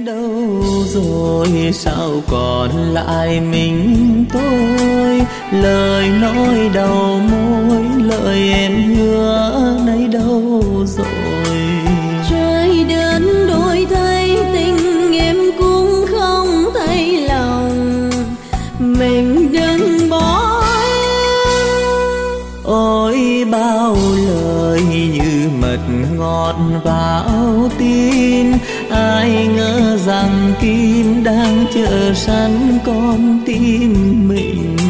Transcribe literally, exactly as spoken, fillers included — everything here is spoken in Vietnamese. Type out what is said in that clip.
đâu rồi, sao còn lại mình tôi, lời nói đầu môi, lời em hứa nay đâu rồi. Trời đến đổi thay, tình em cũng không thấy lòng, mình đừng bỏ em. Ôi bao lời như mật ngọt vào tin, ai ngờ rằng kim đang chờ sẵn con tim mình.